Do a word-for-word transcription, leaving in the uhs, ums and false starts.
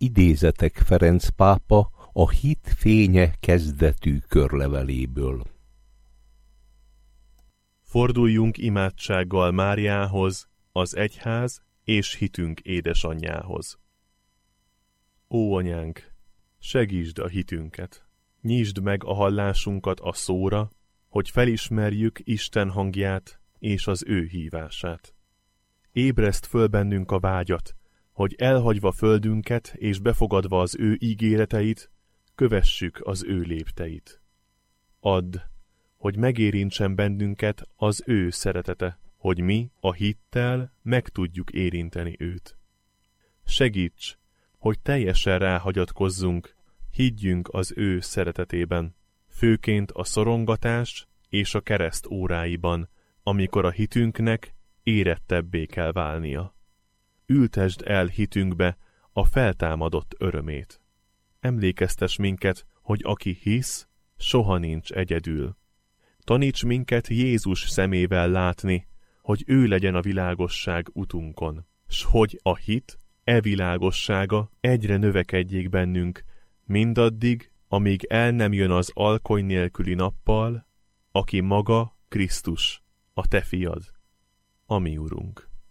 idézetek Ferenc pápa a Hit fénye kezdetű körleveléből. Forduljunk imádsággal Máriához, az egyház és hitünk édesanyjához. Ó, anyánk, segítsd a hitünket, nyisd meg a hallásunkat a szóra, hogy felismerjük Isten hangját és az ő hívását. Ébreszt föl bennünk a vágyat, hogy elhagyva földünket és befogadva az ő ígéreteit, kövessük az ő lépteit. Add, hogy megérintsen bennünket az ő szeretete, hogy mi a hittel meg tudjuk érinteni őt. Segíts, hogy teljesen ráhagyatkozzunk, higgyünk az ő szeretetében, főként a szorongatás és a kereszt óráiban, amikor a hitünknek érettebbé kell válnia. Ültesd el hitünkbe a feltámadott örömét. Emlékeztess minket, hogy aki hisz, soha nincs egyedül. Taníts minket Jézus szemével látni, hogy ő legyen a világosság utunkon, s hogy a hit, e világossága egyre növekedjék bennünk, mindaddig, amíg el nem jön az alkony nélküli nappal, aki maga Krisztus, a te fiad, a mi Urunk.